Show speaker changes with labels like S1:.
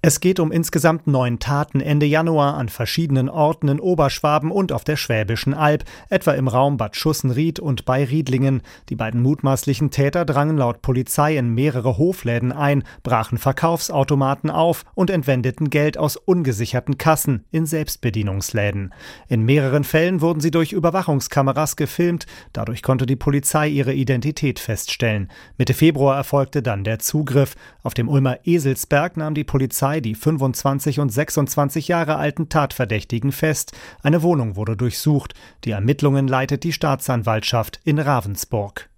S1: Es geht um insgesamt 9 Taten Ende Januar an verschiedenen Orten in Oberschwaben und auf der Schwäbischen Alb, etwa im Raum Bad Schussenried und bei Riedlingen. Die beiden mutmaßlichen Täter drangen laut Polizei in mehrere Hofläden ein, brachen Verkaufsautomaten auf und entwendeten Geld aus ungesicherten Kassen in Selbstbedienungsläden. In mehreren Fällen wurden sie durch Überwachungskameras gefilmt. Dadurch konnte die Polizei ihre Identität feststellen. Mitte Februar erfolgte dann der Zugriff. Auf dem Ulmer Eselsberg nahm die Polizei die 25 und 26 Jahre alten Tatverdächtigen fest. Eine Wohnung wurde durchsucht. Die Ermittlungen leitet die Staatsanwaltschaft in Ravensburg.